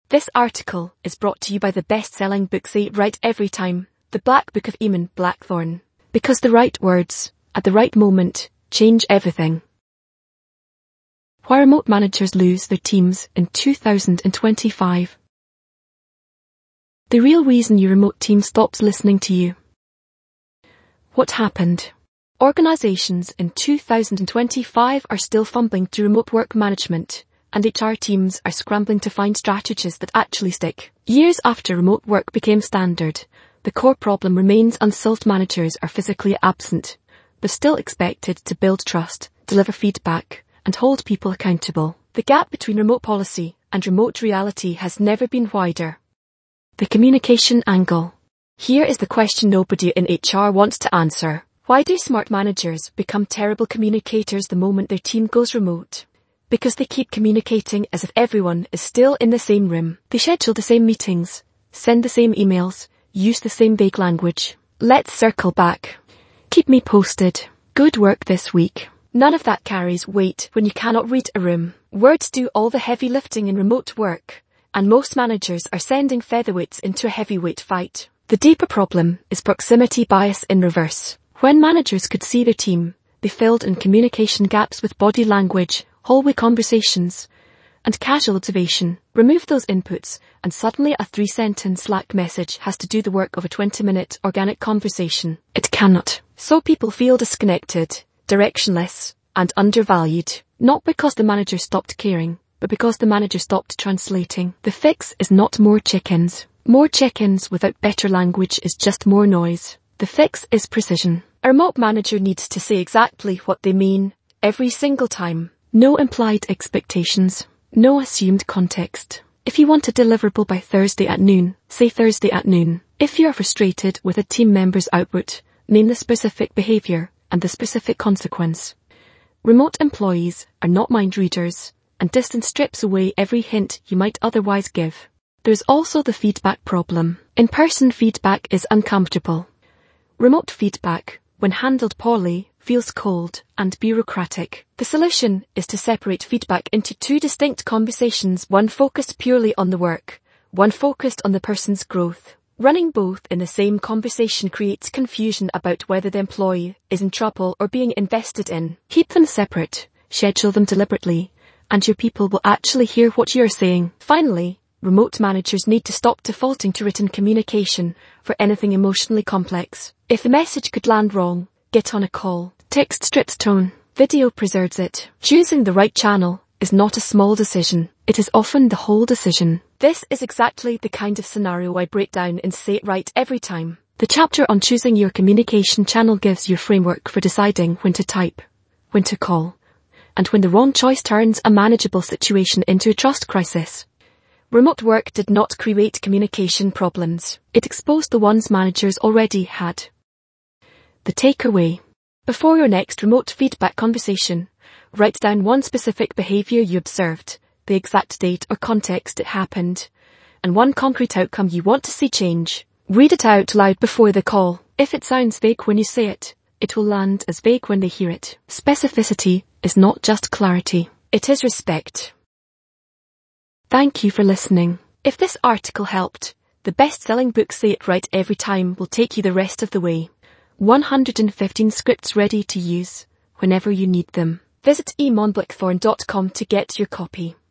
This article is brought to you by the best-selling book Say It Right Every Time, The Black Book of Eamon Blackthorne. Because the right words, at the right moment, change everything. Why remote managers lose their teams in 2025. The real reason your remote team stopped listening to you. What happened? Organizations in 2025 are still fumbling through remote work management, and HR teams are scrambling to find strategies that actually stick. Years after remote work became standard, the core problem remains unsolved. Managers are physically absent, but still expected to build trust, deliver feedback, and hold people accountable. The gap between remote policy and remote reality has never been wider. The communication angle. Here is the question nobody in HR wants to answer. Why do smart managers become terrible communicators the moment their team goes remote? Because they keep communicating as if everyone is still in the same room. They schedule the same meetings, send the same emails, use the same vague language. Let's circle back. Keep me posted. Good work this week. None of that carries weight when you cannot read a room. Words do all the heavy lifting in remote work, and most managers are sending featherweights into a heavyweight fight. The deeper problem is proximity bias in reverse. When managers could see their team, they filled in communication gaps with body language, hallway conversations, and casual observation. Remove those inputs, and suddenly a 3-sentence Slack message has to do the work of a 20-minute organic conversation. It cannot. So people feel disconnected, directionless, and undervalued. Not because the manager stopped caring, but because the manager stopped translating. The fix is not more chickens. More chickens without better language is just more noise. The fix is precision. A remote manager needs to say exactly what they mean, every single time. No implied expectations. No assumed context. If you want a deliverable by Thursday at noon, say Thursday at noon. If you are frustrated with a team member's output, name the specific behavior and the specific consequence. Remote employees are not mind readers, and distance strips away every hint you might otherwise give. There's also the feedback problem. In-person feedback is uncomfortable. Remote feedback, when handled poorly, feels cold and bureaucratic. The solution is to separate feedback into 2 distinct conversations, one focused purely on the work, one focused on the person's growth. Running both in the same conversation creates confusion about whether the employee is in trouble or being invested in. Keep them separate, schedule them deliberately, and your people will actually hear what you're saying. Finally, remote managers need to stop defaulting to written communication for anything emotionally complex. If the message could land wrong, get on a call. Text strips tone. Video preserves it. Choosing the right channel is not a small decision. It is often the whole decision. This is exactly the kind of scenario I break down in Say It Right Every Time. The chapter on choosing your communication channel gives you a framework for deciding when to type, when to call, and when the wrong choice turns a manageable situation into a trust crisis. Remote work did not create communication problems. It exposed the ones managers already had. The takeaway. Before your next remote feedback conversation, write down one specific behavior you observed, the exact date or context it happened, and one concrete outcome you want to see change. Read it out loud before the call. If it sounds vague when you say it, it will land as vague when they hear it. Specificity is not just clarity. It is respect. Thank you for listening. If this article helped, the best-selling book Say It Right Every Time will take you the rest of the way. 115 scripts ready to use whenever you need them. Visit eamonblackthorne.com to get your copy.